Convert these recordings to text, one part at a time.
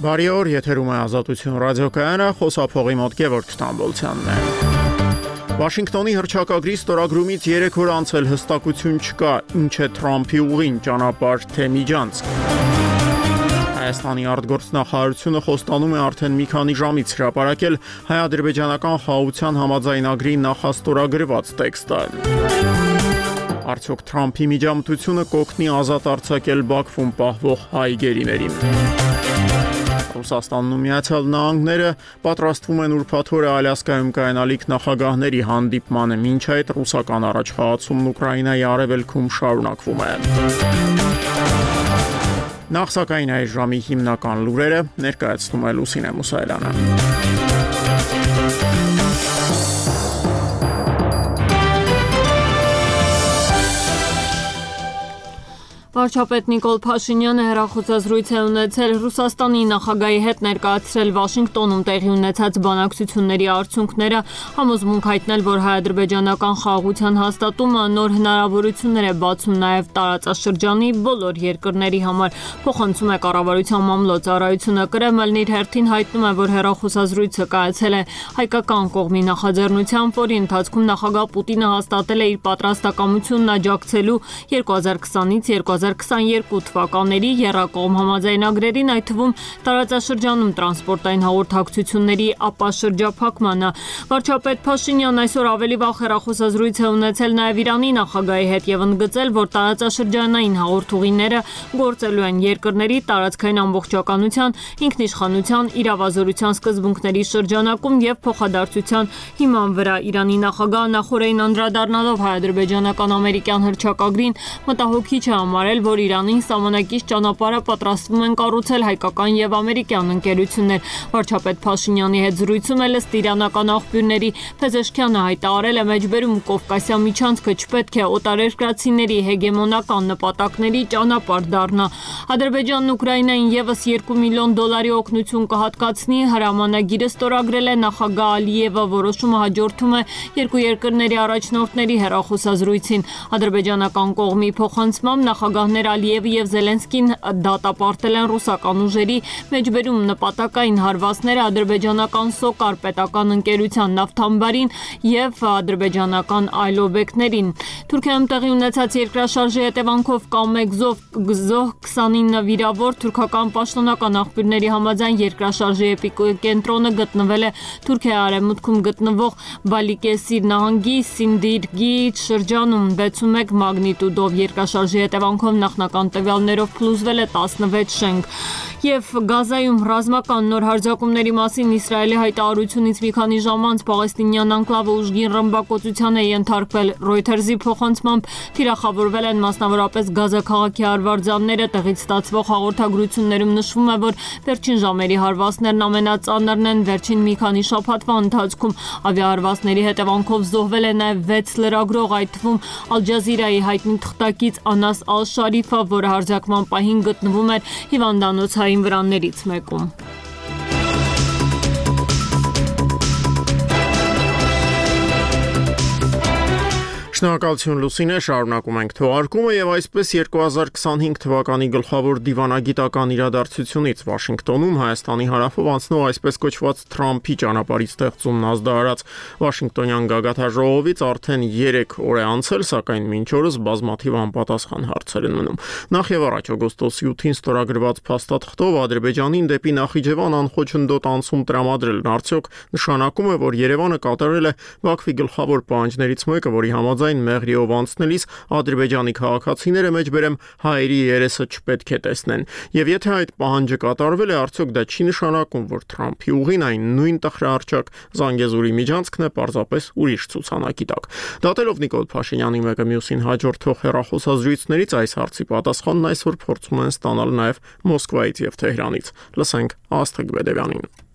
Բարի օր, եթերում է Ազատություն ռադիոկայանը, խոսափողի մոտ Գևորգ Ստամբոլցյանն է։ Վաշինգտոնի հռչակագրի ստորագրումից 3 օր անց էլ հստակություն չկա, ինչ է Թրամփի ուղին, ճանապարհ թե միջանցք։ Հայաստանի արտգործնախարարությունը խոստանում է արդեն մի քանի ժամից հրապարակել հայ-ադրբեջանական խաղաղության համաձայնագրի նախաստորագրված տեքստը։ Արդյոք Թրամփի միջամտությունը կօգնի ազատ արձակել Բաքվում պահվող հայ գերիներին։ Ռուսաստանն ու Միացյալ Նահանգները պատրաստվում են ուրբաթ օրը Ալյասկայում կայանալիք նախագահների հանդիպմանը, մինչ այդ ռուսական առաջխաղացումն Ուկրաինայի արևելքում շարունակվում է։ Նախ սակայն այս ժամի հիմնական լուրերը ներկայացնում է Լուսինե Մուսայելյանը։ Վարչապետ Նիկոլ Փաշինյանը հեռախոսազրույց է ունեցել Ռուսաստանի նախագահի հետ ներկայացրել Վաշինգտոնում տեղի ունեցած բանակցությունների արդյունքները, համոզմունք հայտնել, որ հայ-ադրբեջանական խաղաղության հաստատումը նոր հնարավորություններ է բացում նաև տարածաշրջանի բոլոր երկրների համար, փոխանցում է կառավարության մամլոյցարայությունը։ Կրեմլն իր հերթին հայտնում է, որ հեռախոսազրույցը կայացել է հայկական կողմի նախաձեռնությամբ, որի ընթացքում նախագահ Պուտինը հաստատել է իր պատրաստակամությունն աջակցելու 2020-ից 2022 թվականների եռակողմ համաձայնագրերին, այդ թվում տարածաշրջանում տրանսպորտային հաղորդակցությունների ապաշրջափակմանը։ Վարչապետ Փաշինյանն այսօր ավելի վաղ հեռախոսազրույց է ունեցել նաև Իրանի նախագահի հետ եւ ընդգծել, որ տարածաշրջանային հաղորդուղիները գործելու են երկրների տարածքային ամբողջականության, ինքնիշխանության, իրավազորության սկզբունքների շրջանակում եւ փոխադարձության հիման վրա։ Իրանի նախագահը նախորդին անդրադառնալով հայ-ադրբեջանական ամերիկյան հռչակագրին մտահոգիչ է համարել, որ Իրանին սահմանակից ճանապարհը պատրաստվում են կառուցել հայկական եւ ամերիկյան ընկերություններ։ Վարչապետ Փաշինյանի հետ զրույցում ըստ իրանական աղբյուրների Փեզեշքյանը հայտարարել է մեջբերում Կովկասյան միջանցքը չպետք է օտարերկրացիների հեգեմոնական նպատակների ճանապարհ դառնա։ Ադրբեջանն Ուկրաինային եւս $2 միլիոն օգնություն կհատկացնի, հրամանագիրը ստորագրել է նախագահ Ալիևը, որոշումը հաջորդում է երկու երկրների առաջնորդների հեռախոսազրույցին։ Ադրբեջանական կողմի փոխանցմամբ նախագահներ Ալիևը եւ Զելենսկին դատապարտել են ռուսական ուժերի մեջբերում նպատակային հարվածները ադրբեջանական Սոկար պետական ընկերության նավթամբարին եւ ադրբեջանական այլ օբյեկտներին։ Թուրքիայում տեղի ունեցած երկրաշարժի հետևանքով կամեկ զոհ 29 վիրավոր, թուրքական պաշտոնական աղբյուրների համաձայն երկրաշարժի էպիկենտրոնը գտնվել է Թուրքիայի արևմուտքում գտնվող Բալիկեսիր նահանգի Սինդիրգի շրջանում 6.1 մագնիտուդով։ Երկրաշարժի հետևանքով նախնական տվյալներով փլուզվել է 16 շենք։ Եվ Գազայում ռազմական նոր հարձակումների մասին Իսրայելի հայտարարությունից մի քանի ժամ անց պաղեստինյան անկլավը ուժգին ռմբակոծության է ենթարկվել։ Reuters-ի փոխանցմամբ թիրախավորվել են մասնավորապես Գազա քաղաքի արվարձանները։ Տեղից ստացվող հաղորդագրություններում նշվում է, որ վերջին ժամերի հարվածներն ամենածանրն են վերջին մի քանի շաբաթվա ընթացքում։ Ավիահարվածների հետևանքով զոհվել է նաև 6 լրագրող, այդ թվում Ալ Ջազիրայի հայտնի թղթակից Անաս Ալ-Շարիֆը, որը հարձակման պահին գտնվում էր հիվանդանոցային վրաններից մեկում։ Շնորհակալություն Լուսինե, շարունակում ենք թողարկումը եւ այսպես 2025 թվականի գլխավոր դիվանագիտական իրադարձությունից Վաշինգտոնում Հայաստանի հարավով անցնող այսպես կոչված Թրամփի ճանապարհի ստեղծումն ազդարարած Վաշինգտոնյան գագաթաժողովից արդեն 3 օր է անցել, սակայն մինչ օրս բազմաթիվ անպատասխան հարցեր են մնում։ Նախ եւ առաջ օգոստոսի 8-ին ստորագրված փաստաթղթով Ադրբեջանին դեպի Նախիջևան անխոչնդոտ անցում տրամադրելն արդյոք նշանակում է, որ Երևանը կատարել է Բաքվի գլխավոր պահանջներից մեկը, որի համաձայն Մեղրիով անցնելիս ադրբեջանի քաղաքացիները մեջբերեմ հայերի երեսը չպետք է տեսնեն։ Եվ եթե այդ պահանջը կատարվել է, արդյոք դա չի նշանակում, որ Թրամփի ուղին այն նույն տխրահարճակ Զանգեզուրի միջանցքն է, պարզապես ուրիշ ցուցանակի տակ։ Դատելով Նիկոլ Փաշինյանի մեկը մյուսին հաջորդող հեռախոսազրույցներից այս հարցի պատասխանն այսօր փորձում են ստանալ նաև Մոսկվայից եւ Թեհրանից։ Լսենք Աստղիկ Բեդևյանին։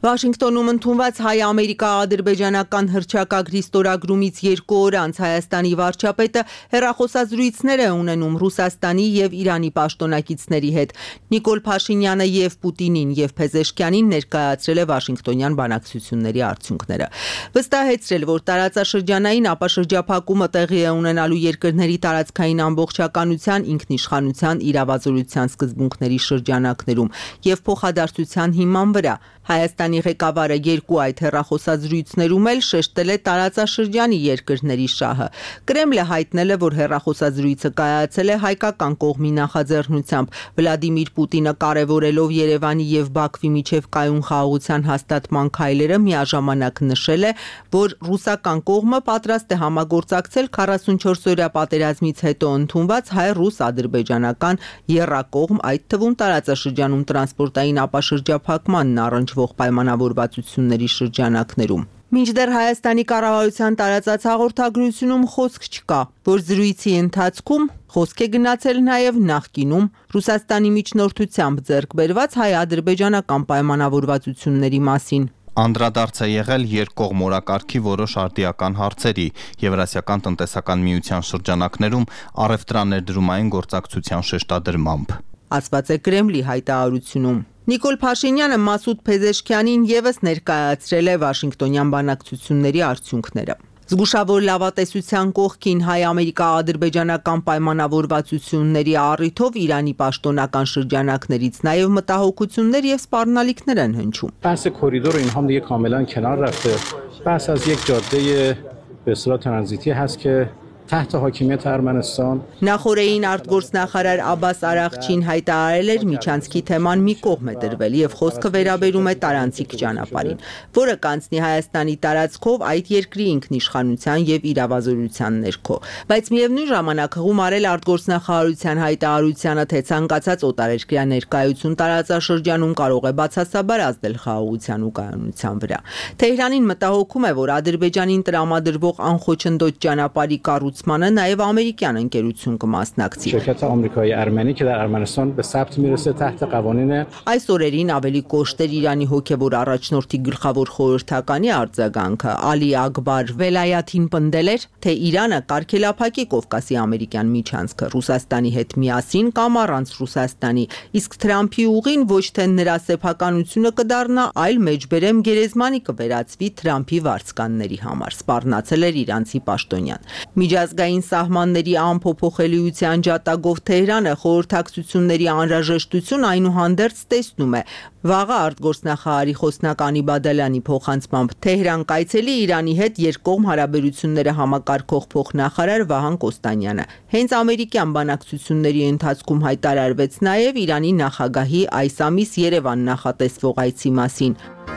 Վաշինգտոնում ընդունված հայ-ամերիկա-ադրբեջանական հռչակագրի ստորագրումից 2 օր անց Հայաստանի վարչապետը հեռախոսազրույցներ է ունենում Ռուսաստանի եւ Իրանի պաշտոնակիցների հետ։ Նիկոլ Փաշինյանը եւ Պուտինին եւ Փեզեշքյանին ներկայացրել է Վաշինգտոնյան բանակցությունների արդյունքները։ Վստահեցրել, որ տարածաշրջանային ապաշրջափակումը տեղի է ունենալու երկրների տարածքային ամբողջականության, ինքնիշխանության, իրավազորության սկզբունքների շրջանակներում եւ փոխադարձության հիման վրա։ Հայաստանի ղեկավարը 2 այդ հեռախոսազրույցներում էլ շեշտել է տարածաշրջանի երկրների շահը։ Կրեմլը հայտնել է, որ հեռախոսազրույցը կայացել է հայկական կողմի նախաձեռնությամբ։ Վլադիմիր Պուտինը կարևորելով Երևանի եւ Բաքվի միջև կայուն խաղաղության հաստատման քայլերը միաժամանակ նշել է, որ ռուսական կողմը պատրաստ է համագործակցել 44-օրյա պատերազմից հետո ընդունված հայ-ռուս-ադրբեջանական եռակողմ, այդ թվում տարածաշրջանում տրանսպորտային ապաշրջափակմանն առնչվող պայմանավորվածությունների շրջանակներում։ Մինչդեռ Հայաստանի կառավարության տարածած հաղորդագրությունում խոսք չկա, որ զրույցի ընթացքում խոսք է գնացել նաև նախկինում Ռուսաստանի միջնորդությամբ ձեռք բերված հայ-ադրբեջանական պայմանավորվածությունների մասին։ Անդրադարձ է եղել երկկողմ օրակարգի որոշ արդիական հարցերի, Եվրասիական տնտեսական միության շրջանակներում առևտրաներդրումային գործակցության շեշտադրմամբ, ասված է Կրեմլի հայտարարությունում։ Նիկոլ Փաշինյանը Մասուդ Փեզեշքյանին եւս ներկայացրել է Վաշինգտոնյան բանակցությունների արդյունքները։ Զգուշավոր լավատեսության կողքին հայ-ամերիկա-ադրբեջանական պայմանավորվածությունների առիթով Իրանի պաշտոնական շրջանակներից նաև մտահոգություններ եւ սպառնալիքներ են հնչում։ بحث کوریدور اینها دیگه کاملا کنار رفته. بحث از یک جاده به اصطلاح ترانزیتی هست که تحت حاکمیت ارمنستان Նախորդին արտգործնախարար Աբաս Արաղչին հայտարարել էր միջանցքի թեման մի կողմ է դրվել եւ խոսքը վերաբերում է տարանցիկ ճանապարհին, որը կանցնի Հայաստանի տարածքով այդ երկրի ինքնիշխանության եւ իրավազորության ներքո, բայց միևնույն ժամանակ հղում արել արտգործնախարարության հայտարարությանը, թե ցանկացած օտարերկրյա ներկայություն տարածաշրջանում կարող է բացասաբար ազդել խաղաղության ու կայունության վրա։ Թեհրանին մտահոգում է, որ Ադրբեջանին տրամադրվող անխոչնդոտ ճանապարհի կառուցմանը նաև ամերիկյան ընկերություն կմասնակցի։ شرکت آمریکایی ارمنی که در ارمنستان به ثبت میرسه تحت قوانین Այս օրերին ավելի կոշտ էր Իրանի հոգևոր առաջնորդի գլխավոր խորհրդականի արձագանքը։ Ալի Ակբար Վելայաթին պնդել էր, թե Իրանը կարգելափակի Կովկասի ամերիկյան միջանցքը Ռուսաստանի հետ միասին կամ առանց Ռուսաստանի, իսկ Թրամփի ուղին ոչ թե նրա սեփականությունը կդառնա, այլ մեջբերեմ գերեզմանի կվերածվի Թրամփի վարձկանների համար, սպառնացել էր իրանցի պաշտոնյան։ Միջազգային սահմանների անփոփոխելիության ջատագով Թեհրանը խորհրդակցությունների անհրաժեշտություն այնուհանդերձ տեսնում է։ Վաղը արտգործնախարարի խոսնակ Անի Բադալյանի փոխանցմամբ Թեհրան կայցելի Իրանի հետ երկկողմ հարաբերությունները համակարգող փոխնախարար Վահան Կոստանյանը։ Հենց ամերիկյան բանակցությունների ընթացքում հայտարարվեց նաև Իրանի նախագահի այս ամիս Երևան նախատեսվող այցի մասին։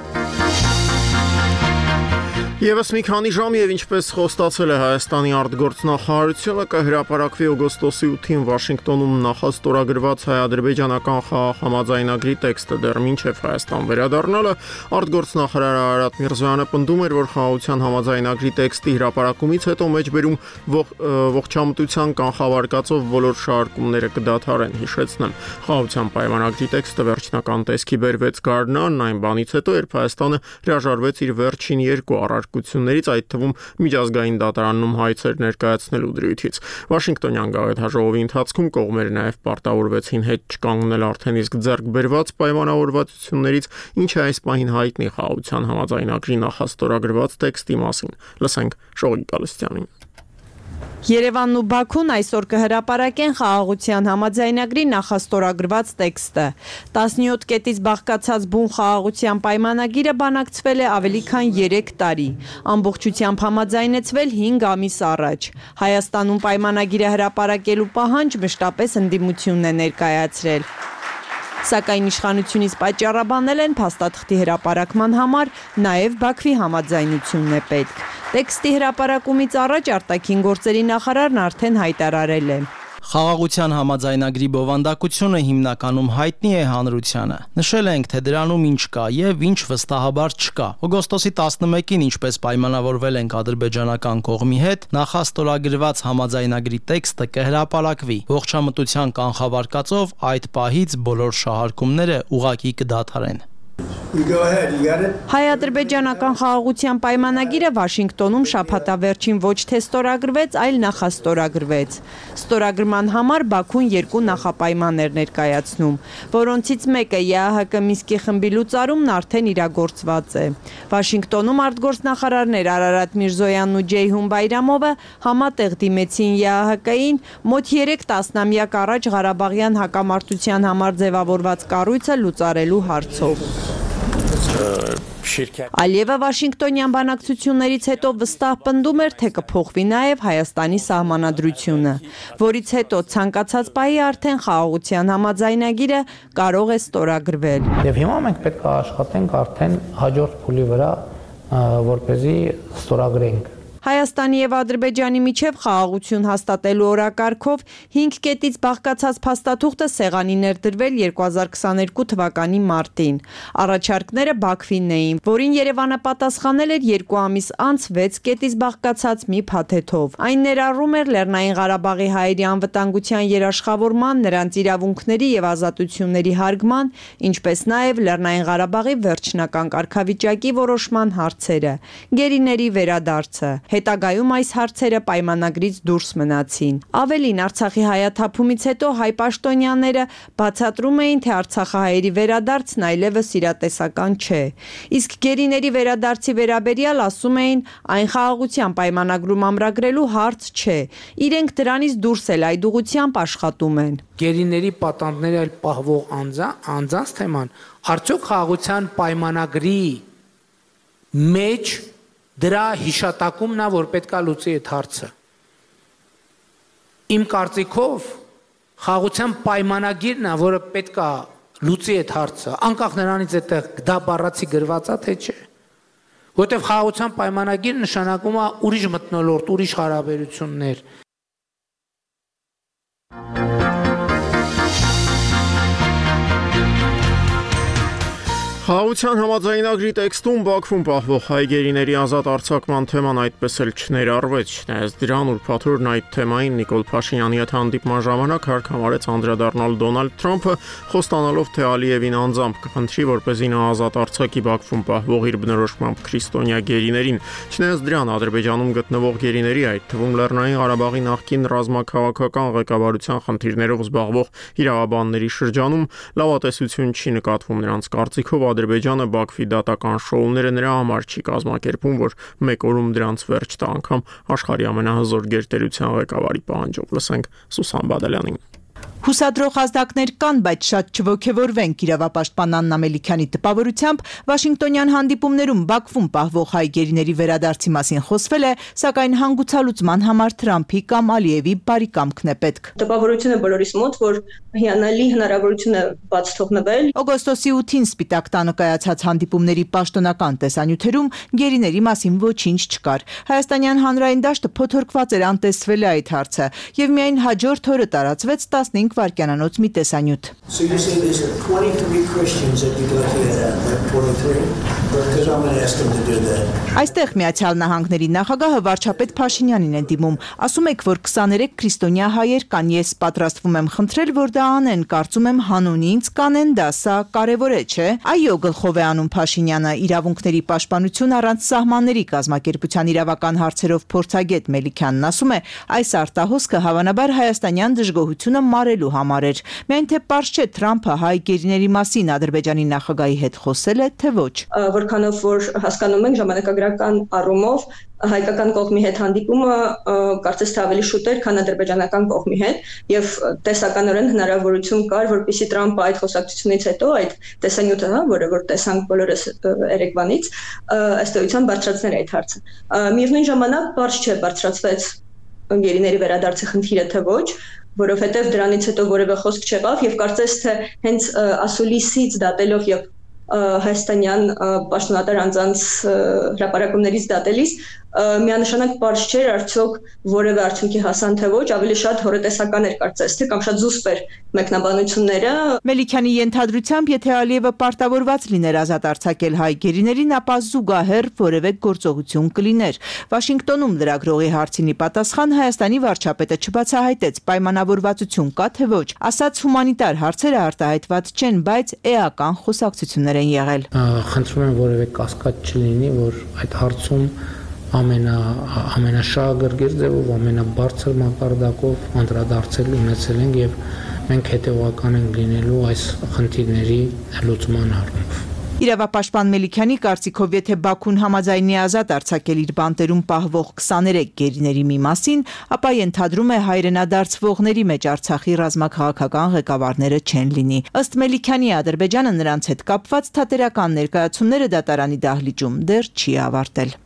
Եվս մի քանի ժամ եւ ինչպես խոստացել է Հայաստանի արտգործնախարարությունը կհրապարակվի օգոստոսի 8-ին Վաշինգտոնում նախաստորագրված հայ-ադրբեջանական խաղաղ համաձայնագրի տեքստը դեռ մինչև Հայաստան վերադառնալը արտգործնախարար Արարատ Միրզոյանը պնդում էր, որ խաղաղության համաձայնագրի տեքստի հրապարակումից հետո մեջբերում ողջամտության կանխավարկածով բոլոր շարժումները կդադարեն, հիշեցնեմ։ Խաղաղության պայմանագրի տեքստը վերջնական տեսքի բերվեց գարնան, այն բանից հետո, երբ Հայաստանը հրաժարվեց իր վերջին 2 առարկություններից, այդ թվում միջազգային դատարանում հայցեր ներկայացնելու դրույթից։ Վաշինգտոնյան գաղութաժողովի ընթացքում կողմերը նաև պարտավորվեցին հետ չկանգնել արդեն իսկ ձեռք բերված պայմանավորվածություններից, ինչը այս պահին հայտնի խաղաղության համաձայնագրի նախաստորագրված տեքստի մասին։ Լսենք Շողիկ Գալստյանին։ Երևանն ու Բաքուն այսօր կհրապարակեն խաղաղության համաձայնագրի նախաստորագրված տեքստը։ 17 կետից բաղկացած բուն խաղաղության պայմանագիրը բանակցվել է ավելի քան 3 տարի, ամբողջությամբ համաձայնեցվել 5 ամիս առաջ։ Հայաստանում պայմանագիրը հրապարակելու պահանջ մշտապես ընդդիմությունն է ներկայացրել։ Սակայն իշխանությունից պատճառաբանել են փաստաթղթի հրապարակման համար նաև Բաքվի համաձայնությունն է պետք։ Տեքստի հրապարակումից առաջ արտաքին գործերի նախարարն արդեն հայտարարել է. Խաղաղության համաձայնագրի բովանդակությունը հիմնականում հայտնի է հանրությանը։ Նշել ենք, թե դրանում ինչ կա եւ ինչ վստահաբար չկա։ Օգոստոսի 11-ին, ինչպես պայմանավորվել ենք ադրբեջանական կողմի հետ, նախաստորագրված համաձայնագրի տեքստը կհրապարակվի։ Ողջամտության կանխավարկածով այդ պահից բոլոր շահարկումները ուղղակի կդադարեն։ Հայ-ադրբեջանական խաղաղության պայմանագիրը Վաշինգտոնում շաբաթավերջին ոչ թե ստորագրվեց, այլ նախաստորագրվեց։ Ստորագրման համար Բաքուն երկու նախապայման էր ներկայացնում, որոնցից մեկը ԵԱՀԿ Մինսկի խմբի լուծարումն արդեն իրագործված է։ Վաշինգտոնում արտգործնախարարներ Արարատ Միրզոյանն ու Ջեյհուն Բայրամովը համատեղ դիմեցին ԵԱՀԿ-ին մոտ 3 տասնամյակ առաջ Ղարաբաղյան հակամարտության համար ձևավորված կառույցը լուծարելու հարցով։ Ալիևը Վաշինգտոնյան բանակցություններից հետո վստահ պնդում էր, թե կփոխվի նաև Հայաստանի սահմանադրությունը, որից հետո ցանկացած պահի արդեն խաղաղության համաձայնագիրը կարող է ստորագրվել։ Եվ հիմա մենք պետք է աշխատենք արդեն հաջորդ փուլի վրա, որպեսզի ստորագրենք։ Հայաստանի եւ Ադրբեջանի միջև խաղաղություն հաստատելու օրակարգով 5 կետից բաղկացած փաստաթուղթը սեղանին ներդրվել 2022 թվականի մարտին։ Առաջարկները Բաքվին էին, որին Երևանը պատասխանել էր 2 ամիս անց 6 կետից բաղկացած մի փաթեթով։ Այն ներառում էր Լեռնային Ղարաբաղի հայերի անվտանգության երաշխավորման, նրանց իրավունքների եւ ազատությունների հարգման, ինչպես նաեւ Լեռնային Ղարաբաղի վերջնական կարգավիճակի որոշման հարցերը, գերիների վերադարձը։ Հետագայում այս հարցերը պայմանագրից դուրս մնացին։ Ավելին, Արցախի հայաթափումից հետո հայ պաշտոնյաները բացատրում էին, թե արցախահայերի վերադարձն այլևս իրատեսական չէ։ Իսկ գերիների վերադարձի վերաբերյալ ասում էին, այն խաղաղության պայմանագրում ամրագրելու հարց չէ։ Իրենք դրանից դուրս էլ այդ ուղղությամբ աշխատում են։ Գերիների պատանդների այլ պահվող անձանց թեման արդյոք խաղաղության պայմանագրի մեջ դրա հիշատակումն է, որ պետք է լուծի այդ հարցը։ Իմ կարծիքով խաղաղության պայմանագիրն է, որը պետք է լուծի այդ հարցը, անկախ նրանից այդտեղ դա բառացի գրված է, թե չէ։ Որտեվ խաղաղության պայմանագիրը նշանակում է ուրիշ մթնոլորտ, ուրիշ հարաբերություններ։ Խաղաղության համաձայնագրի տեքստում Բաքվում պահվող հայ գերիների ազատ արձակման թեման այդպես էլ չներառվեց, չնայած դրան ուրբաթօրն այդ թեմային Նիկոլ Փաշինյանի հետ հանդիպման ժամանակ հարկամարեց անդրադառնալ Դոնալդ Թրամփը, խոստանալով, թե Ալիևին անձամբ կխնդրի, որպեսզի նա ազատ արձակի Բաքվում պահվող իր բնորոշմամբ քրիստոնյա գերիներին։ Չնայած դրան Ադրբեջանում գտնվող գերիների, այդ թվում Լեռնային Ղարաբաղի նախկին ռազմաքաղաքական ղեկավարության խնդիրներով զբաղվող իրավաբանների շրջանում լավատեսություն չի նկատվում նրանց կարծիքով Ադրբեջանը Բաքվի դատական շոուները նրա համար չի կազմակերպում, որ մեկ օրում դրանց վերջ տա անգամ աշխարհի ամենահզոր գերտերության ղեկավարի պահանջով։ Լսենք Սուսան Բադալյանին։ Հուսադրող ազդակներ կան, բայց շատ չոգևորվենք իրավապաշտպան Աննա Մելիքյանի տպավորությամբ Վաշինգտոնյան հանդիպումներում Բաքվում պահվող հայ գերիների վերադարձի մասին խոսվել է, սակայն հանգուցալուծման համար Թրամփի կամ Ալիևի բարի կամքն է պետք։ Տպավորությունը բոլորիս մոտ, որ հիանալի հնարավորություն է բաց թողնվել։ Օգոստոսի 8-ին Սպիտակ տանը կայացած հանդիպումների պաշտոնական տեսանյութերում գերիների մասին ոչինչ չկար։ Հայաստանյան հանրային դաշտը փոթորկված էր անտեսվել է այդ հարցը, եւ միայն հաջորդ օրը տարածվեց 15 վայրկյանանոց մի տեսանյութ։ Այստեղ Միացյալ Նահանգների նախագահը վարչապետ Փաշինյանին է դիմում։ Ասում եք, որ 23 քրիստոնյա հայեր կան, ես պատրաստվում եմ խնդրել, որ դա անեն, կարծում եմ հանուն ինձ կանեն դա, սա կարևոր է, չէ։ Այո, գլխով է անում Փաշինյանը, իրավունքների պաշտպանություն առանց սահմանների կազմակերպության իրավական հարցերով փորձագետ Մելիքյանն ասում է, այս արտահոսքը հավանաբար հայաստանյան դժգոհությունը մարելու համար էր։ Միայն թե պարզ չէ Թրամփը հայ գերիների մասին Ադրբեջանի նախագահի հետ խոսել է, թե ոչ։ Որքանով որ հասկանում ենք ժամանակագրական առումով հայկական կողմի հետ հանդիպումը կարծես թե ավելի շուտ էր, քան ադրբեջանական կողմի հետ, եւ տեսականորեն հնարավորություն կար, որպեսզի Թրամփը այդ խոսակցությունից հետո այդ տեսանյութը, որը որ տեսանք բոլորս երեկվանից, ըստ էության բարձրացներ այդ հարցը։ Միևնույն ժամանակ բարձ չէ բարձրացվեց գերիների վերադարձի խնդիրը, թե ոչ, որովհետեւ դրանից հետո որևէ խոսք չեղավ եւ կարծես թե հենց ասուլիսից դատելով եւ հայաստանյան պաշտոնատար անձանց հրապարակումներից դատելիս միանշանակ պարզ չէր արդյոք որևէ արդյունքի հասան թե ոչ, ավելի շատ հորետեսական էր կարծես թե կամ շատ զուսպ էր մեկնաբանությունները։ Մելիքյանի ենթադրությամբ, եթե Ալիևը պարտավորված լիներ ազատ արձակել հայ գերիներին, ապա զուգահեռ որևէ գործողություն կլիներ։ Վաշինգտոնում լրագրողի հարցինի պատասխան Հայաստանի վարչապետը չբացահայտեց պայմանավորվածություն կա թե ոչ, ասաց հումանիտար հարցերը արտահայտված չեն, բայց էական խոսակցություններ հրաժարումներ են եղել։ Խնդրում եմ որևէ կասկած չլինի, որ այդ հարցում ամենաշահագրգիռ ձևով, ամենաբարձր մակարդակով անդրադարձել ունեցել ենք եւ մենք հետեւական ենք լինելու այս խնդիրների լուծման առումով։ Իրավապաշտպան Մելիքյանի կարծիքով, եթե Բաքուն համաձայնի ազատ արձակել իր բանտերում պահվող 23 գերիների մի մասին, ապա ենթադրում է հայրենադարձվողների մեջ Արցախի ռազմաքաղաքական ղեկավարները չեն լինի։ Ըստ Մելիքյանի, Ադրբեջանը նրանց հետ կապված թատերական ներկայացումները դատարանի դահլիճում դեռ չի ավարտել։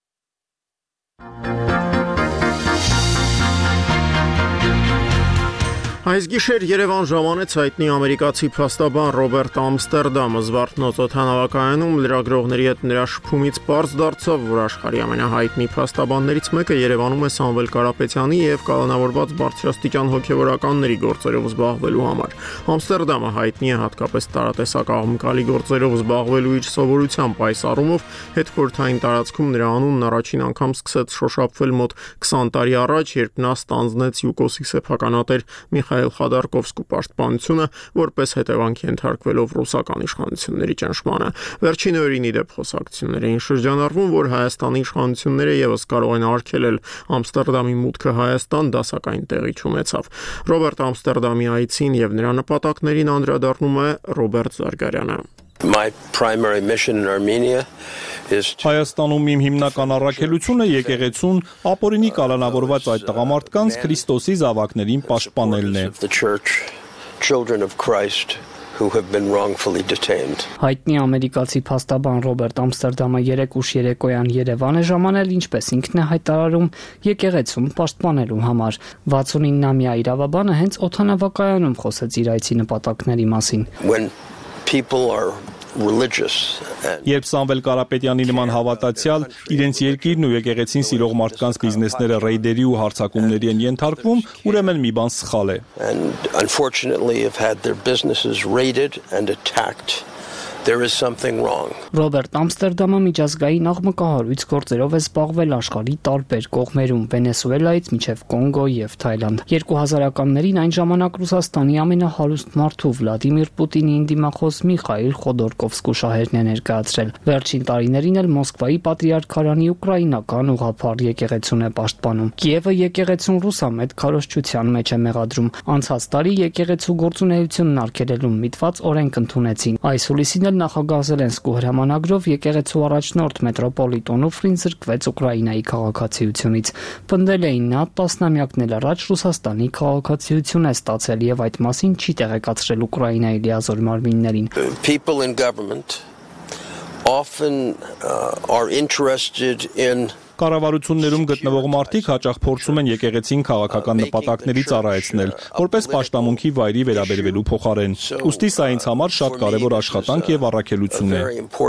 Այս գիշեր Երևան ժամանեց հայտնի ամերիկացի փաստաբան Ռոբերտ Ամստերդամը Զվարթնոց օդանավակայանում լրագրողների հետ նրա շփումից պարզ դարձավ, որ աշխարհի ամենահայտնի փաստաբաններից մեկը Երևանում է Սամվել Կարապետյանի եւ կալանավորված բարձրաստիճան հոգեվորականների գործերով զբաղվելու համար։ Ամստերդամը հայտնի է հատկապես տարատեսակ աղմկալի գործերով զբաղվելու իր սովորությամբ, այս առումով հետխորհրդային տարածքում նրա անունն առաջին անգամ սկսեց շոշափվել մոտ 20 տարի առաջ, երբ նա ստանձնեց ՅՈՒԿՕՍ-ի սեփականատեր Միխայել Խադարկովսկու պաշտպանությունը, որպես հետևանք ենթարկվելով ռուսական իշխանությունների ճնշմանը։ Վերջին օրերին ի դեպ խոսակցություններ էին շրջանառվում, որ Հայաստանի իշխանությունները եւս կարող են արգելել Ամստերդամի մուտքը Հայաստան, դասակային տեղի չունեցավ։ Ռոբերտ Ամստերդամի այցին եւ նրա նպատակներին անդրադառնում է Ռոբերտ Զարգարյանը։ My primary mission in Armenia is Հայաստանում իմ հիմնական առաքելությունը եկեղեցուն ապօրինի կալանավորված այդ տղամարդկանց Քրիստոսի զավակներին պաշտպանելն է։ the church, children of Christ who have been wrongfully detained. Հայտնի ամերիկացի փաստաբան Ռոբերտ Ամստերդամը 3 ուշ երեկոյան Երևան է ժամանել, ինչպես ինքն է հայտարարում, եկեղեցում պաշտպանելու համար։ 69-ամյա իրավաբանը հենց օդանավակայանում խոսեց իր այցի նպատակների մասին։ When people are religious and Երբ Սամվել Կարապետյանի նման հավատացյալ իրենց երկիրն ու եկեղեցին սիրող մարդկանց բիզնեսները ռեյդերի ու հարձակումների են ենթարկվում, ուրեմն մի բան սխալ է։ and unfortunately have had their businesses raided and attacked, there is something wrong. Ռոբերտ Ամստերդամը միջազգային աղմկահարույց գործերով է զբաղվել աշխարհի տարբեր կողմերում, Վենեսուելայից մինչև Կոնգո եւ Թայլանդ։ 2000-ականներին այն ժամանակ Ռուսաստանի ամենահարուստ մարդու Վլադիմիր Պուտինի դիմախոս Միխայել Խոդորկովսկու շահերն է ներկայացրել։ Վերջին տարիներին էլ Մոսկվայի պատրիարքարանի ուկրաինական ուղղափառ եկեղեցուն է պաշտպանում։ Կիևը եկեղեցուն ռուսամետ քարոզչության մեջ է մեղադրում։ Անցած տարի եկեղեցու գործունեությունն արգելելու միտված օրենք ընդունեցին։ Այս հուլիսին նախագահ Զելենսկու հրամանագրով եկեղեցու առաջնորդ մետրոպոլիտ Օնուֆրին զրկվեց Ուկրաինայի քաղաքացիությունից։ Պնդել էին նա տասնամյակներ առաջ Ռուսաստանի քաղաքացիություն է ստացել եւ այդ մասին չի տեղեկացրել Ուկրաինայի լիազոր մարմիններին։ People in government often are interested in Կառավարություններում գտնվող մարդիկ հաճախ փորձում են եկեղեցին քաղաքական նպատակների ծառայեցնել, որպես պաշտամունքի վայրի վերաբերվելու փոխարեն։ Ուստի սա ինձ համար շատ կարևոր աշխատանք եւ առաքելություն է։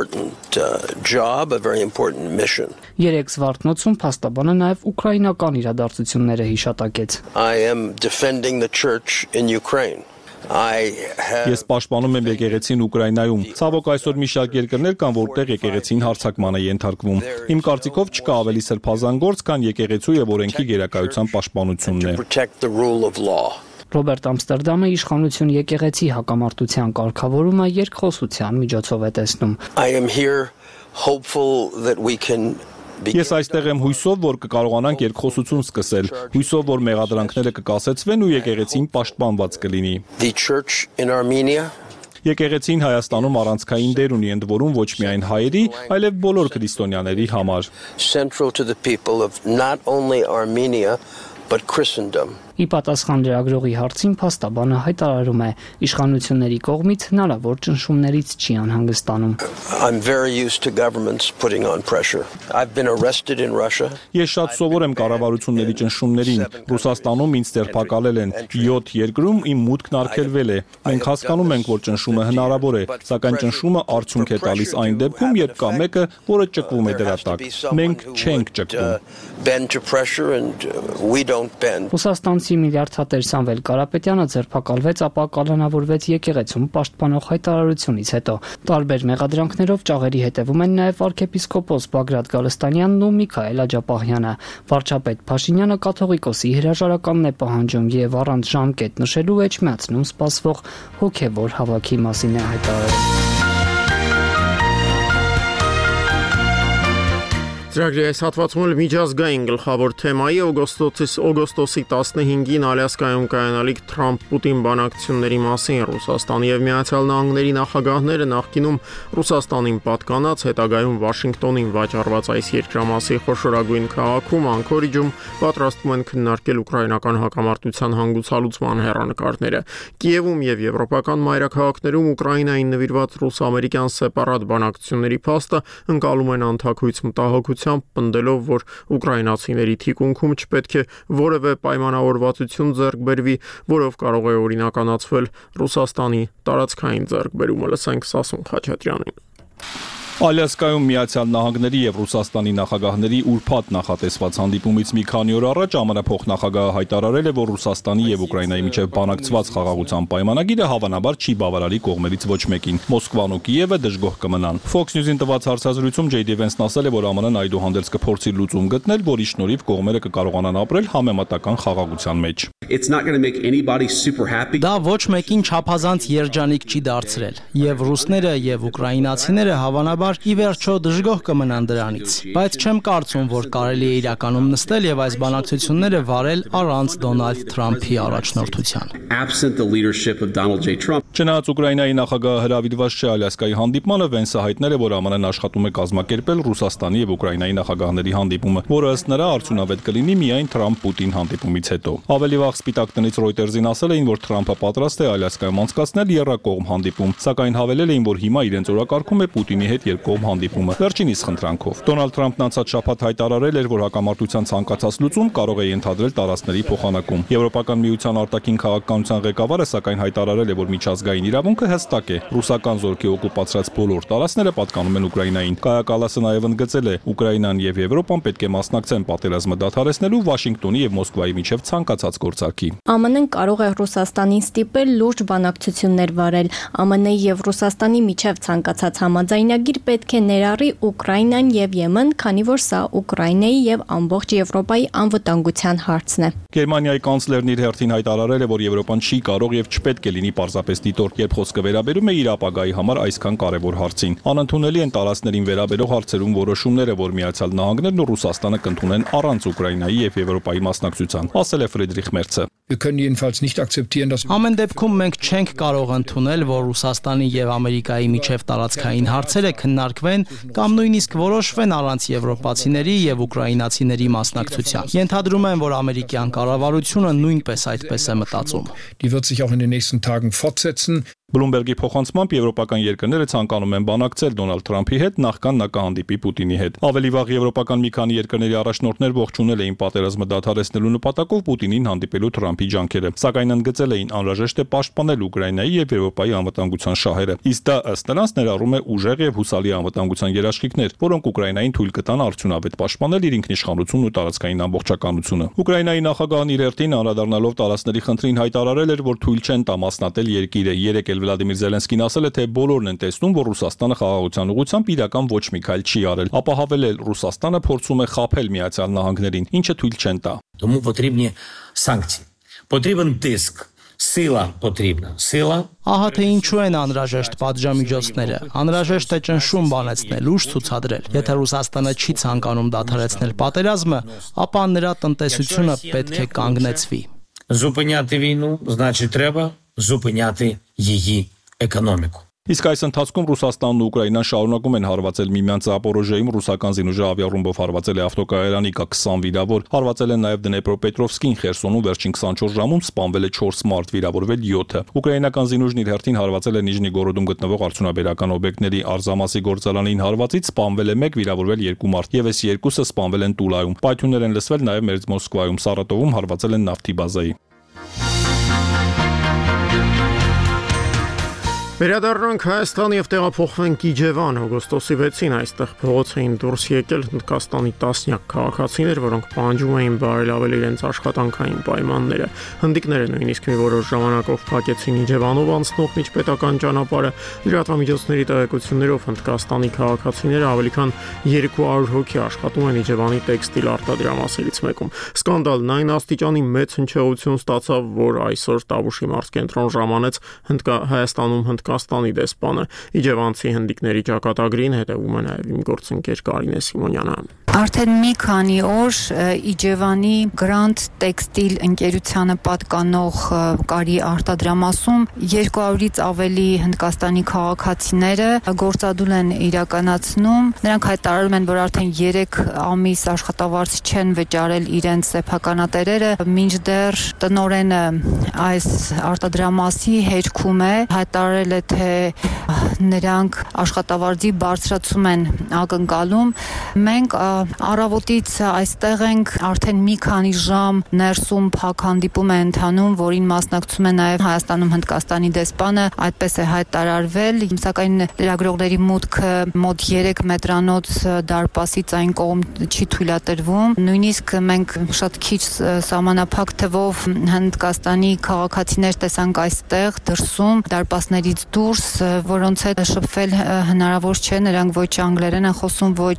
Երեք Զվարթնոցում փաստաբանը նաեւ ուկրաինական իրադարձությունները հիշատակեց։ I am defending the church in Ukraine. Ես պաշտպանում եմ եկեղեցին Ուկրաինայում։ Ցավոք այսօր մի շարք երկրներ կան, որտեղ եկեղեցին հարձակման է ենթարկվում։ Իմ կարծիքով չկա ավելի սրբազան գործ, քան եկեղեցու եւ օրենքի գերակայության պաշտպանությունն է։ Ռոբերտ Ամստերդամը իշխանություն եկեղեցի հակամարտության կարգավորումը երկխոսության միջոցով է տեսնում։ I am here hopeful that we can Ես այստեղ եմ հույսով, որ կկարողանանք երկխոսություն սկսել, հույսով, որ մեղադրանքները կկասեցվեն ու եկեղեցին պաշտպանված կլինի։ The church in Armenia Եկեղեցին Հայաստանում առանցքային դեր ունի ընդ որում ոչ միայն հայերի, այլև բոլոր քրիստոնյաների համար։ Central to the people of not only Armenia but Christendom. Ի պատասխան լրագրողի հարցին փաստաբանը հայտարարում է, իշխանությունների կողմից հնարավոր ճնշումներից չի անհանգստանում։ I'm very used to governments putting on pressure. I've been arrested in Russia. Ես շատ սովոր եմ կառավարությունների ճնշումներին։ Ռուսաստանում ինձ ձերբակալել են, 7 երկրում իմ մուտքն արգելվել է։ Մենք հասկանում ենք, որ ճնշումը հնարավոր է, սակայն ճնշումը արդյունք է տալիս այն դեպքում, երբ կա մեկը, որը ճկվում է դրա տակ։ Մենք չենք ճկվում։ Bend to pressure and we don't bend. Ռուսաստանցի միլիարդատեր Սամվել Կարապետյանը ձերբակալվեց, ապա կալանավորվեց եկեղեցում պաշտպանող հայտարարությունից հետո։ Տարբեր մեղադրանքներով ճաղերի հետևում են նաև arczepiskopos Բագրատ Գալստանյանն ու Միքայել Աջապահյանը։ Վարչապետ Փաշինյանը կաթողիկոսի հրաժարականն է պահանջում եւ առանց ժամկետ նշելու էջմիածնում սպասվող հոգեվոր հավաքի մասին է հայտարարել։ Ծրագրի այս հատվածում էլ միջազգային գլխավոր թեմայի օգոստոսի 15-ին Ալյասկայում կայանալիք Թրամփ-Պուտին բանակցությունների մասին Ռուսաստանի եւ Միացյալ Նահանգների նախագահները նախկինում Ռուսաստանին պատկանած, հետագայում Վաշինգտոնին վաճառված այս երկրամասի խոշորագույն քաղաքում Անկորիջում պատրաստվում են քննարկել ուկրաինական հակամարտության հանգուցալուծման հեռանկարները։ Կիևում եւ եվրոպական մայրաքաղաքներում Ուկրաինային նվիրված ռուս-ամերիկյան սեպարատ բանակցությունների փաստը ընկալում են անթաքույց մտահոգությամբ, պնդելով, որ ուկրաինացիների թիկունքում չպետք է որևէ պայմանավորվածություն ձեռք բերվի, որով կարող է օրինականացվել Ռուսաստանի տարածքային ձեռքբերումը։ Լսենք Սասուն Խաչատրյանին։ Ալյասկայում Միացյալ Նահանգների եւ Ռուսաստանի նախագահների ուրբաթ նախատեսված հանդիպումից մի քանի օր առաջ ԱՄՆ փոխնախագահը հայտարարել է, որ Ռուսաստանի եւ Ուկրաինայի միջև բանակցված խաղաղության պայմանագիրը հավանաբար չի բավարարի կողմերից ոչ մեկին։ Մոսկվան ու Կիևը դժգոհ կմնան։ Fox News-ին տված հարցազրույցում J.D. Vance-ն ասել է, որ ԱՄՆ-ն այդուհանդերձ կփորձի լուծում գտնել, որի շնորհիվ կողմերը կկարողանան ապրել համեմատական խաղաղության մեջ։ Դա ոչ մեկին չափազանց երջանիկ չի դարձրել, եւ ռուսները եւ ուկրաինացիները հավանաբար ի վերջո դժգոհ կմնան դրանից, բայց չեմ կարծում, որ կարելի է իրականում նստել եւ այս բանակցությունները վարել առանց Դոնալդ Թրամփի առաջնորդության։ Չնայած Ուկրաինայի նախագահը հրավիրված չէ Ալյասկայի հանդիպմանը, Վենսը հայտնել է, որ ԱՄՆ-ն աշխատում է կազմակերպել Ռուսաստանի եւ Ուկրաինայի նախագահների հանդիպումը, որը ըստ նրա արդյունավետ կլինի միայն Թրամփ-Պուտին հանդիպումից հետո։ Ավելի վաղ Սպիտակ տնից Reuters-ին ասել էին, որ Թրամփը պատրաստ է Ալյասկայում անցկացնել եռակողմ հանդիպում, սակայն հավելել էին, որ հիմա իրենց օրակարգում է Պուտինի հետ երկկողմ հանդիպումը, վերջինիս խնդրանքով։ Դոնալդ Թրամփն անցած շաբաթ հայտարարել էր, որ հակամարտության ցանկացած լուծում կարող է ենթադրել տարածքների փոխանակում։ Եվրոպական միության արտաքին քաղաքականության ղեկավարը սակայն հայտարարել է, որ միջազգային իրավունքը հստակ է։ Ռուսական զորքի օկուպացրած բոլոր տարածքները պատկանում են Ուկրաինային։ Կայա Կալասը նաև ընդգծել է, Ուկրաինան եւ Եվրոպան պետք է մասնակցեն պատերազմը դադարեցնելու Վաշինգտոնի եւ Մոսկվայի միջև ցանկացած գործարքի։ ԱՄՆ-ն կարող է Ռուսաստանին ստիպել լուրջ բանակցություններ վարել։ ԱՄՆ-ի եւ Ռուսաստանի միջև ցանկացած համաձայնագիր պետք է ներառի Ուկրաինան եւ Եմեն, քանի որ սա Ուկրաինայի եւ ամբողջ Եվրոպայի անվտանգության հարցն է։ Գերմանիայի կանցլերն իր հերթին հայտարարել է, որ Եվրոպան չի կարող եւ չպետք է լինի պարզապես դիտորդ, երբ խոսքը վերաբերում է իր ապագայի համար այսքան կարևոր հարցին։ Անընդունելի են տարածքներին վերաբերող հարցերում որոշումները, որ Միացյալ Նահանգներն ու Ռուսաստանը կընդունեն առանց Ուկրաինայի եւ Եվրոպայի մասնակցության, ասել է Ֆրիդրիխ Մերցը։ Ամեն դեպքում մենք չենք կարող ընդունել, որ Ռուսաստանի եւ Ամերիկայի միջև տարածքային հարցերը քննարկվեն կամ նույնիսկ որոշվեն առանց եվրոպացիների եւ ուկրաինացիների մասնակցության։ Ենթադրում եմ, որ ամերիկյան կառավարությունը նույնպես այդպես է մտածում։ Բլումբերգի փոխանցմամբ եվրոպական երկրները ցանկանում են բանակցել Դոնալդ Թրամփի հետ նախքան նա կհանդիպի Պուտինի հետ։ Ավելի վաղ եվրոպական մի քանի երկրների առաջնորդներ ողջունել էին պատերազմը դադարեցնելու նպատակով Պուտինին հանդիպելու Թրամփի ջանքերը, սակայն ընդգծել էին անհրաժեշտ է պաշտպանել Ուկրաինայի եւ Եվրոպայի անվտանգության շահերը։ Իսկ դա ըստ նրանց ներառում է ուժեղ եւ հուսալի անվտանգության երաշխիքներ, որոնք Ուկրաինային թույլ կտան արդյունավետ պաշտպանել իր ինքնիշխանությունն ու տարածքային ամբողջականությունը։ Ուկրաինայի նախագահն իր հերթին անդրադառնալով տարածքների խնդրին հայտարարել էր, որ թույլ չեն տա մասնատել երկիրը։ Վլադիմիր Զելենսկին ասել է, թե բոլորն են տեսնում, որ Ռուսաստանը խաղաղության ուղղությամբ իրական ոչ մի քայլ չի արել։ Ապա հավելել, Ռուսաստանը փորձում է խաբել Միացյալ Նահանգներին, ինչը թույլ չեն տա։ Тому потрібні санкції. Потрібен тиск. Սիլա потрібна. Սիլա։ Ահա թե ինչու են անհրաժեշտ պատժամիջոցները։ Անհրաժեշտ է ճնշում բանեցնել, ուժ ցուցադրել։ Եթե Ռուսաստանը չի ցանկանում դադարեցնել պատերազմը, ապա նրա տնտեսությունը պետք է կանգնեցվի։ Зупиняти війну, значить треба зупиняти її економіку. Իսկ այս ընթացքում Ռուսաստանն ու Ուկրաինան շարունակում են հարվածել միմյանց Զապորոժիայում ռուսական զինուժը ավիառումբով հարվածել է ավտոկայարանի կա 20 վիրավոր, հարվածել են նաև Դնեպրոպետրովսկին, Խերսոնում վերջին 24 ժամում սպանվել է 4 մարդ, վիրավորվել 7-ը։ Ուկրաինական զինուժն իր հերթին հարվածել է Նիժնիգորոդում գտնվող արդյունաբերական օբյեկտների Արզամասի գործարանին հարվածից սպանվել է 1, վիրավորվել 2 մարդ, եւս 2-ը սպանվել են Տուլայում։ Պայթյուններ են լսվել նաև Մերձ Մոսկվայում, Սարատովում հարվածել են նավթի բազայի։ Վերադառնանք Հայաստան եւ տեղափոխվենք Իջևան։ Օգոստոսի 6-ին այստեղ փողոց էին դուրս եկել Հնդկաստանի տասնյակ քաղաքացիներ, որոնք պահանջում էին բարելավել իրենց աշխատանքային պայմանները։ Հնդիկները նույնիսկ մի որոշ ժամանակով փակեցին Իջևանով անցնող միջպետական ճանապարհը։ Լրատվամիջոցների տեղեկություններով Հնդկաստանի քաղաքացիները ավելի քան 200 հոգի աշխատում են Իջևանի տեքստիլ արտադրամասերից մեկում։ Սկանդալն այն աստիճանի մեծ հնչեղություն ստացավ, որ այսօր Տավուշի մարզկենտրոն ժամանեց Հայաստանում Կաստանի դեսպանը։ Իջևանցի հնդիկների ճակատագրին հետևում է նաև իմ գործընկեր Կարինե Սիմոնյանը։ Արդեն մի քանի օր Իջևանի Grand Textile ընկերությանը պատկանող կարի արտադրամասում 200-ից ավելի Հնդկաստանի քաղաքացիները գործադուլ են իրականացնում։ Նրանք հայտարարում են, որ արդեն 3 ամիս աշխատավարձ չեն վճարել իրենց սեփականատերերը, մինչդեռ տնօրենը այս արտադրամասի հերքում է, հայտարարել է, թե նրանք աշխատավարձի բարձրացում են ակնկալում։ Մենք առավոտից այստեղ ենք, արդեն մի քանի ժամ ներսում փակ հանդիպում է ընթանում, որին մասնակցում է նաև Հայաստանում Հնդկաստանի դեսպանը, այդպես է հայտարարվել, սակայն լրագրողների մուտքը մոտ 3 մետրանոց դարպասից այն կողմ չի թույլատրվում։ Նույնիսկ մենք շատ քիչ սահմանափակ թվով Հնդկաստանի քաղաքացիներ տեսանք այստեղ դրսում, դարպասներից դուրս, որոնց հետ շփվել հնարավոր չէ, նրանք ոչ անգլերեն են խոսում, ոչ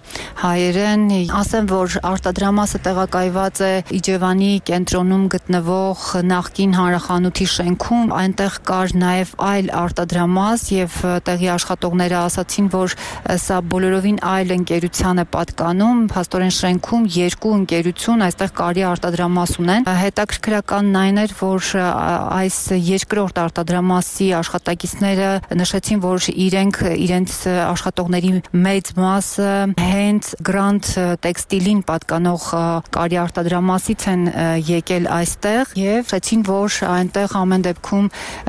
հայերեն։ Ասեմ, որ արտադրամասը տեղակայված է Իջևանի կենտրոնում գտնվող նախկին հանրախանութի շենքում, այնտեղ կար նաև այլ արտադրամաս եւ տեղի աշխատողները ասացին, որ սա բոլորովին այլ ընկերության է պատկանում, փաստորեն շենքում 2 ընկերություն այստեղ կարի արտադրամաս ունեն։ Հետաքրքրականն այն էր, որ այս երկրորդ արտադրամասի աշխատակիցները նշեցին, որ իրենց աշխատողների մեծ մասը հենց Grand Textile-ին պատկանող կարի արտադրամասից են եկել այստեղ եւ ասացին, որ այնտեղ ամեն դեպքում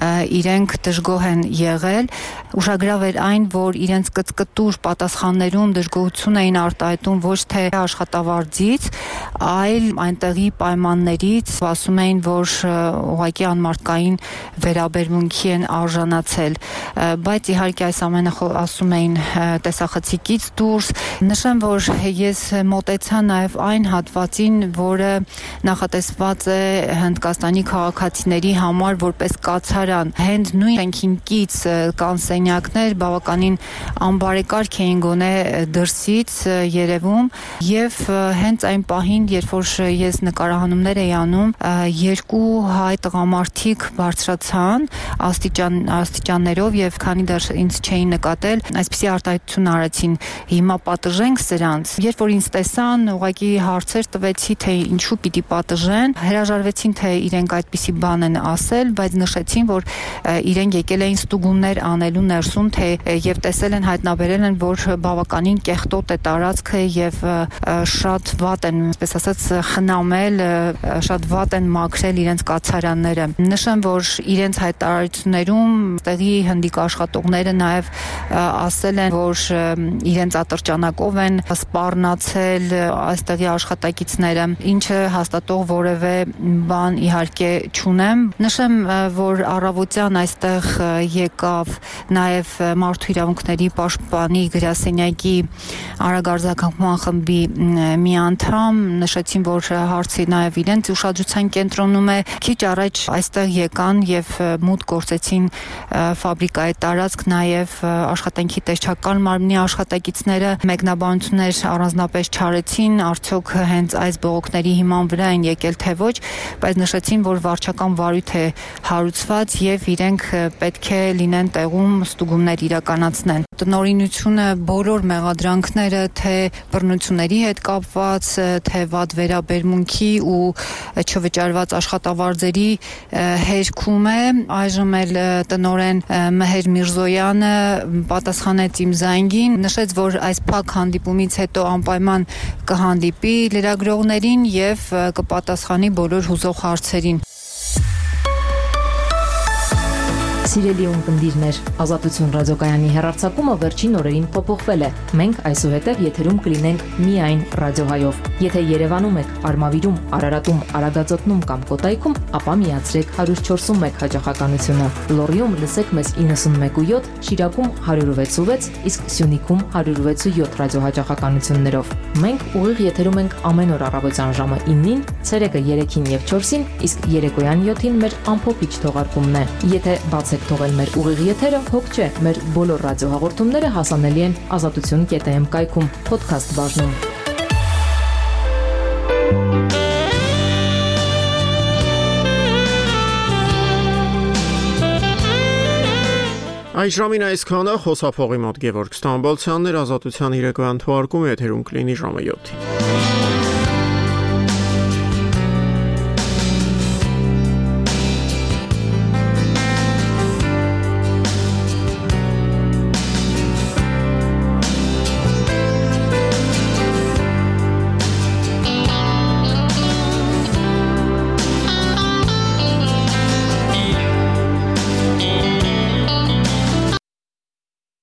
իրենք դժգոհ են եղել։ Ուշագրավ էր այն, որ իրենց կծկտուր պատասխաններում դժգոհություն էին արտահայտում ոչ թե աշխատավարձից, այլ այնտեղի պայմաններից, ասում էին, որ ուղղակի անմարդկային վերաբերմունքի են արժանացել, բայց իհարկե այս ամենը ասում էին տեսախցիկից դուրս։ Նշեմ, որ ես մոտեցա նաև այն հատվածին, որը նախատեսված է Հնդկաստանի քաղաքացիների համար որպես կացարան։ Հենց նույն շենքին կից կան սենյակներ, բավականին անբարեկարգ էին գոնե դրսից երևում, եւ հենց այն պահին, երբ որ ես նկարահանումներ էի անում, 2 հայ տղամարդիկ բարձրացան աստիճաններով եւ քանի դեռ ինձ չէին նկատել, այսպիսի արտահայտություն արեցին. հիմա պատժենք սրանց։ Երբ որ ինձ տեսան, ուղղակի հարցեր տվեցի, թե ինչու պիտի պատժեն, հրաժարվեցին, թե իրենք այդպիսի բան են ասել, բայց նշեցին, որ իրենք եկել էին ստուգումներ անելու ներսում, թե եւ տեսել են, հայտնաբերել են, որ բավականին կեղտոտ է տարածքը եւ շատ վատ են, այսպես ասած, խնամել, շատ վատ են մաքրել իրենց կացարանները։ Նշեմ, որ իրենց հայտարարություններում տեղի հնդիկ աշխատողները նաեւ ասել են, որ իրենց ատրճանակով են սպառնացել այստեղի աշխատակիցները, ինչը հաստատող որևէ բան իհարկե չունեմ։ Նշեմ, որ առավոտյան այստեղ եկավ նաև մարդու իրավունքների պաշտպանի գրասենյակի արագարձակման խմբի մի անդամ, նշեցին, որ հարցի նաև իրենց ուշադրության կենտրոնում է։ Քիչ առաջ այստեղ եկան եւ մուտք գործեցին ֆաբրիկայի տարածք, նաև աշխատանքի տեսչական մարմնի աշխատակիցները մեկնաբանություններ առանձնապես չարեցին, արդյոք հենց այս բողոքների հիման վրա են եկել թե ոչ, բայց նշեցին, որ վարչական վարույթ է հարուցված եւ իրենք պետք է լինեն տեղում ստուգումներ իրականացնեն։ Տնօրինությունը բոլոր մեղադրանքները, թե բռնությունների հետ կապված, թե վատ վերաբերմունքի ու չվճարված աշխատավարձերի հերքում է։ Այժմ էլ տնօրեն Մեհեր Միրզոյանը պատասխանեց իմ զանգին, նշեց, որ այս փակ հանդիպումից հետո անպայման կհանդիպի լրագրողներին եւ կպատասխանի բոլոր հուզող հարցերին։ Սիրելի ունկնդիրներ, Ազատություն ռադիոկայանի հեռարձակումը վերջին օրերին փոփոխվել է։ Մենք այսուհետև եթերում կլինենք միայն ռադիոհայով։ Եթե Երևանում եք, Արմավիրում, Արարատում, Արագածոտնում կամ Կոտայքում, ապա միացրեք 104.1 հաճախականությունը։ Լոռիում լսեք մեզ 91.7, Շիրակում 106.6, իսկ Սյունիքում 106.7 ռադիոհաճախականություններով։ Մենք ուղիղ եթերում ենք ամեն օր առավոտյան ժամը 9-ին, ցերեկը 3-ին եւ 4-ին, իսկ երեկոյան 7-ին մեր ամփոփիչ թողարկումն է։ Եթե բացեք թողել մեր ուղիղ եթերը, հոգ չէ, մեր բոլոր ռադիոհաղորդումները հասանելի են azatutun.am կայքում, podcast բաժնում։ Այս ժամին այսքանը խոսափողի մոտ Գևորգ Ստամբոլցյանն էր, Ազատության իրական թվարկում եթերում կլինի ժամը 7-ին։